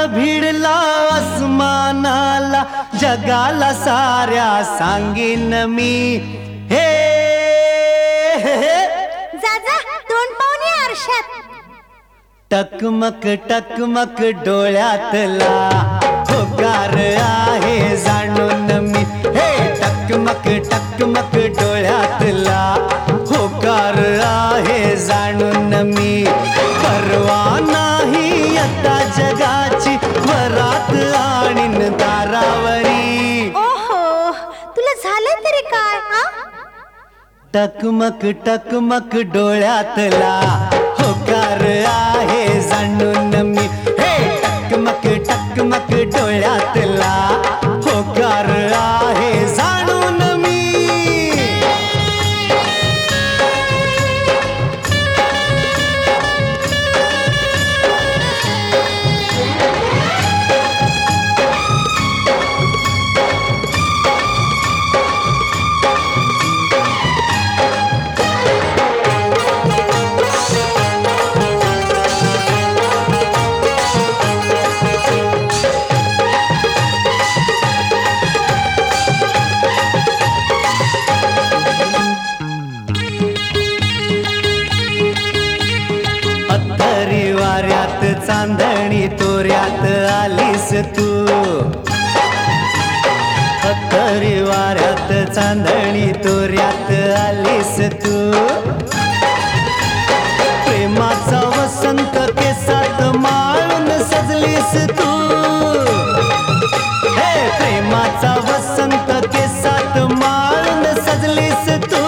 भिडला आसमानाला, जगाला साऱ्या सांगीन मी. हे जा जा तोंड पाहून ये आरशात. टकमक टकमक डोळ्यातला होकार आहे जाणून मी. हे टकमक टकमक डोळ्यातला होकार आहे जाणून मी. परवा नाही आता जगाची वरात आणीन दारावरी. ओहो तुला झालं तरी काय हा? टकमक टकमक डोळ्यातला होकार आहे जाणून मी. हे टकमक टकमक डोळ्यातला होकार आहे जाणून मी. वाऱ्यात चांदणी तोऱ्यात आलीस तू. अत्तरी वाऱ्यात चांदणी तोऱ्यात आलीस तू. प्रेमाचा वसंत केसात माळून सजलीस तू. हे प्रेमाचा वसंत केसात माळून सजलीस तू.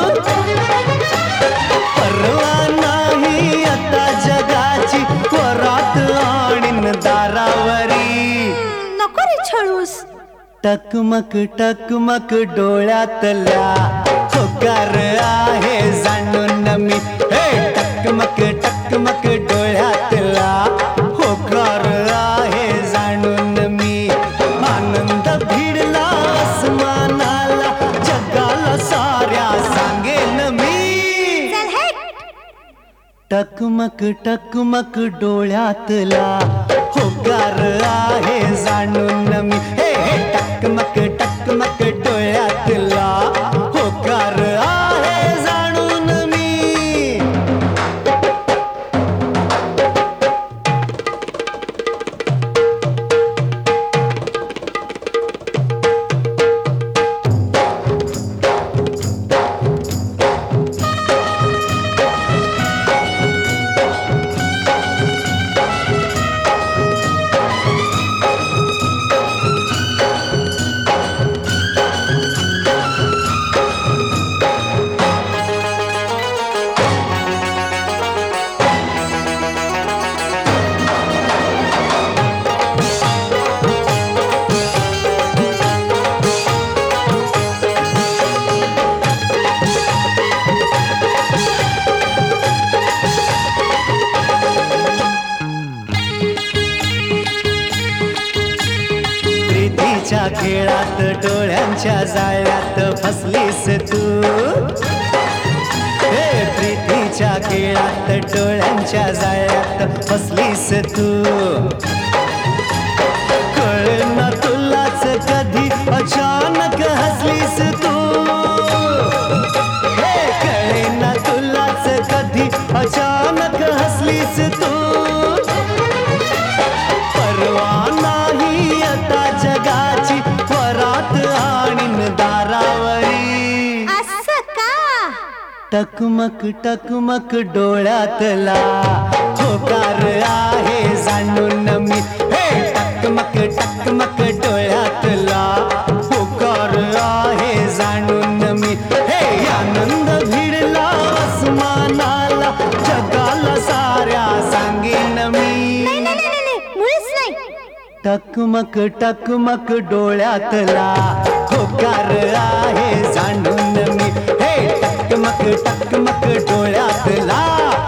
परवा नाही आता जगाची वरात आणीन दारावरी. नको रे छळूस. टकमक टकमक डोळ्यातल्या होकार आहे जाणून मी. हे टकमक टकमक डोळ्यातला होकार आहे जाणून मी. आनंद भिडला आसमानाला, जगाला साऱ्या सांगेन मी. चल हे. टकमक टकमक डोळ्यातला होकार आहे जाणून मी. हे टकमक टकमक डोळ्यातला होकार आहे जाणून मी. प्रीतीच्या खेळात डोळ्यांच्या जाळ्यात फसलीस तू. हे प्रीतीच्या खेळात डोळ्यांच्या जाळ्यात फसलीस तू. कळना तुलाच कधी अचानक हसलीस तू. हे कळना तुलाच कधी अचानक हसलीस तू. परवा नाही आता जगाची वरात आणीन दारावरी. असं का? टकमक टकमक डोळ्यातला होकार आहे जाणून मी. हे टकमक टकमक डोळ्यातला होकार आहे जाणून मी. हे आनंद भिडला आसमानाला, जगाला साऱ्या सांगेन मी. नाही नाही नाही नाही मुळीच नाही. टकमक टकमक डोळ्यातला होकार आहे जाणून मी. हे टकमक टकमक डोळ्यातला